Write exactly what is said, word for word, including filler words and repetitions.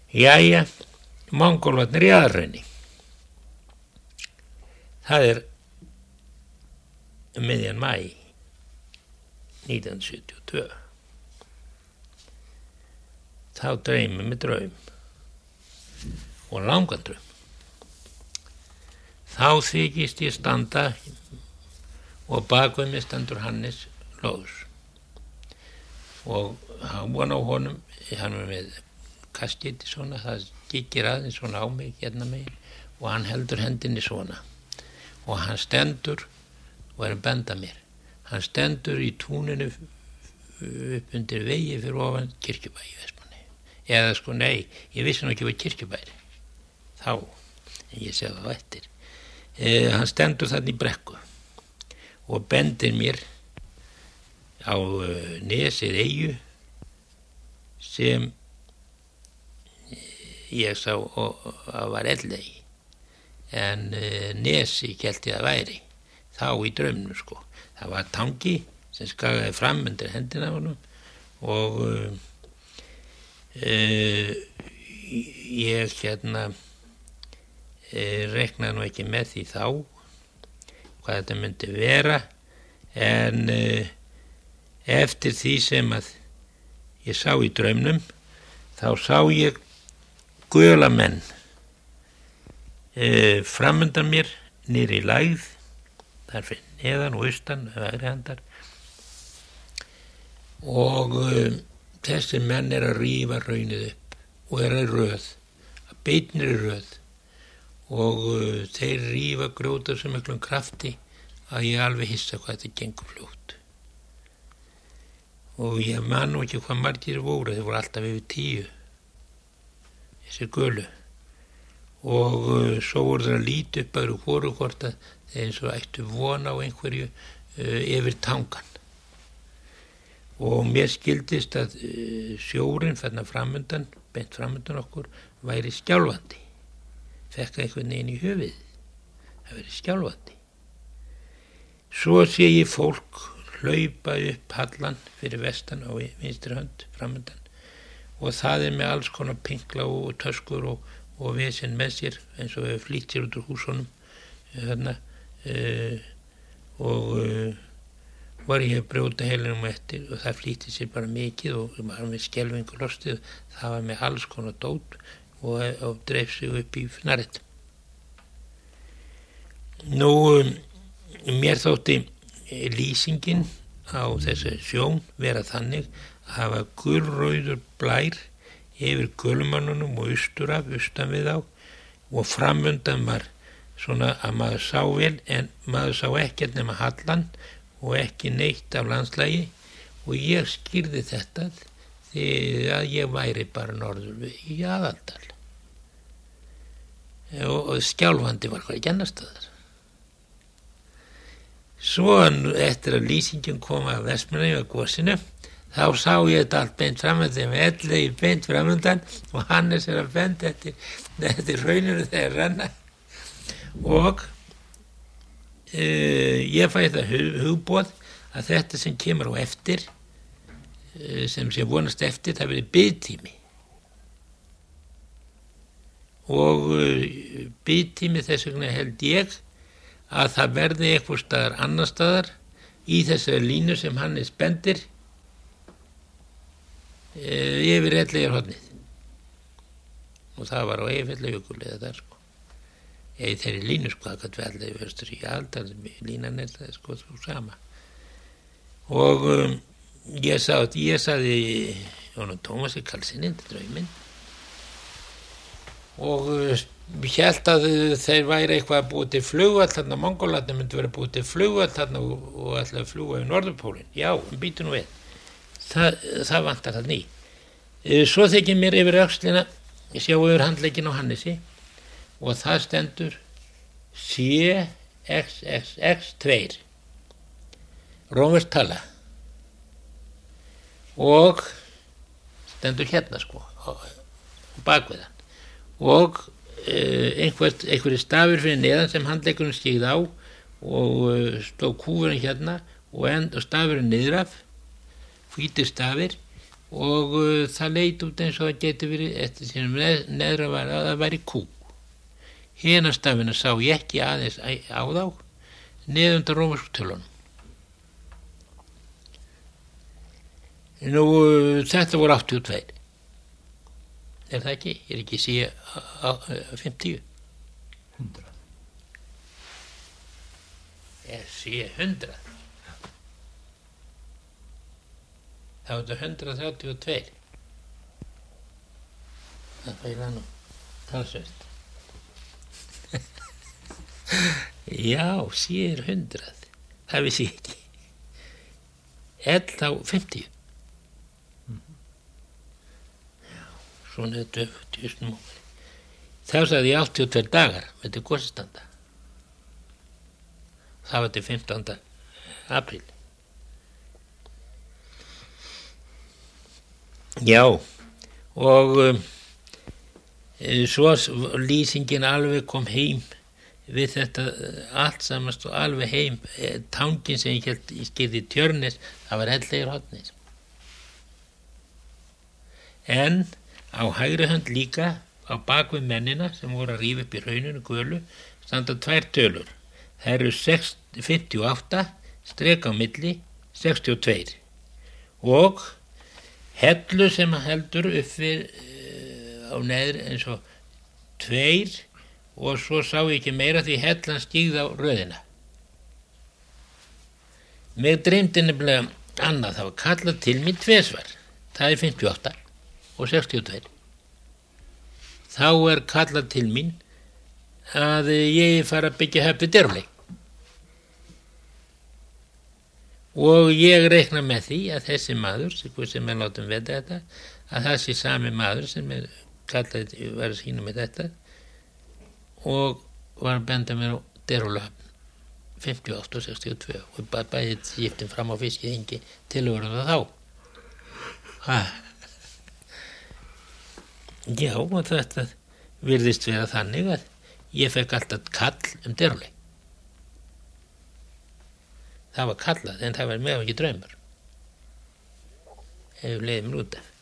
Jæja, Mongólarnir í Aðalhrauni. Það er um miðjan maí nítján hundruð sjötíu og tvö. Þá dreymir mig draum og langan draum. Þá þykist ég standa og bak við mig stendur Hannes Lóðs og hann á honum, hann er með kaskiti svona, það kíkir aðeins svona á mig hérna megin og hann heldur hendinni svona og hann stendur og er að benda mér. Hann stendur í túninu upp undir vegi fyrir ofan Kirkjubæ í Vestmannaeyjum. Eða sko nei, ég vissi nú ekki hvað Kirkjubæri þá, en ég sé það á eftir. Eh, hann stendur þarna í brekku og bendir mér á uh, nesið eyju sem ég sá að var Elley, en uh, nesi hélt ég að væri þá í draumnum sko. Það var tangi sem skagaði fram undir hendina á honum og uh, uh, ég hérna uh, reiknaði nú ekki með því þá hvað þetta myndi vera, en uh, eftir því sem að ég sá í draumnum þá sá ég gula menn uh, framundan mér niður í lægð þar fyrir neðan og austan hægri handar og uh, þessi menn er að rífa hraunið upp og er að röð að beinir í röð og uh, þeir rífa grjóta sem miklum krafti að ég alveg hissa hvað þetta gengur fljótt og ég man nú ekki hvað margir voru, þeir voru alltaf yfir tíu þessi gulu og uh, svo voru þeir að líti upp að hvoru hvort að þeir eins og ættu vona á einhverju uh, yfir tangan og mér skildist að uh, sjórinn þarna framundan, beint framundan okkur væri skjálfandi, fekk einhvern veginn í höfuðið, það væri skjálfandi. Svo sé ég fólk hlaupa upp hallan fyrir vestan á vinstri hönd framundan og það er með alls konar pinkla og töskur og, og vesinn með sér eins og hefur flýtt sér út úr húsunum þarna uh, og uh, var ég að brjóta heilinum eftir og það flýtti sér bara mikið og var með skelfingu lostið, það var með alls konar dót og, og dreif sig upp í fnarrið. Nú um, mér þótti lýsingin á þessu sjón vera þannig að hafa gulrauður blær yfir gulmannunum og austur af, austan við á og framundan var svona að maður sá vel en maður sá ekkert nema hallan og ekki neitt af landslagi og ég skýrði þetta því að ég væri bara norður í Aðaldal og, og skjálfandi var hvað ekki annar staðar. Svo eftir að lýsingin kom að Vestmannaeyjum að gosinu þá sá ég þetta allt beint framöndan með Elley beint framöndan og Hannes er að benda eftir, eftir hrauninu þegar renna og uh, ég fæ þetta hug, hugboð að þetta sem kemur á eftir uh, sem sé vonast eftir það verið biðtími og uh, biðtími þess vegna held ég að það verði eitthvað staðar annar staðar í þessari línu sem Hannes bendir uh, yfir Elleyjarhornið og það var á Eyjafjallajökul eða það sko eða þeirri línu sko, það gæti vel eða verstur í aldar, línan er það sko þú sama og um, ég sá ég saði Jónu Tómasi Karlssyni drauminn og uh, ég held að þeir væri eitthvað að búið til flugvöll þarna Mongólarnir myndi vera búið til flugvöll þarna og, og ætla að fljúga í Norðurpólinn já, býtu nú við það, það vantar þarna í uh, svo þykir mér yfir öxlina ég sjá yfir handlegginn á Hannesi og það stendur C X X X tvö rómversk tala og stendur hérna sko á bakveðan og uh, einhver, einhverjir stafir fyrir neðan sem handleggurinn stígði á og uh, stóð kúfurinn hérna og, end, og stafurinn niður af hvítir stafir og uh, það leit út eins og það geti verið eftir sínum neð, neðra var að það væri kú. Hina stafina sá ég ekki aðeins á þá neðundar rómversku tölunum. Nú uh, þetta voru áttatíu og tvö. Er það ekki? Er ekki síðan fimmtíu? hundrað. Er síðan hundrað? Það var þetta hundrað þrjátíu og tvö. Það fæla nú talsvert. Já, síðan hundrað. Það vissi ég ekki. Ell á fimmtíu. Svona þetta öfugt snúmur. Þá sagði ég áttatíu og tveir dagar með til gosistanda. Það var til fimmtánda apríl. Já, og um, svo lýsingin alveg kom heim við þetta allt samast og alveg heim. Tangin sem ég held í skýrði Tjörnes, það var Elleirhornis. En á hægri hönd líka, á bakvið mennina sem voru að rífa upp í hrauninu gölu, standa tvær tölur. Það eru fimmtíu og átta, strek á milli, sextíu og tvö. Og hellu sem heldur upp við uh, á neðri eins og tveir, og svo sá ég ekki meira því hellan stígði á röðina. Mig dreymdi nefnilega annað, það var kallað til mín tvisvar. Það er fimmtíu og átta. Og sextíu og tvö. Þá er kallað til mín að ég fara að byggja höfn við Derfli. Og ég reikna með því að þessi maður, sem er látum veta þetta, að það sé sami maður sem er kallað, var að sína með þetta og var að benda mér á Derfli höfn fimmtíu og átta og sextíu og tvö og bara bæðið skiptum fram á fiskihengi tilhörum það þá. Hæ? Já, og þetta virðist vera þannig að ég fekk alltaf kall um Derfli. Það var kallað, en það var með ekki draumur. Hefur leiðið mér út af.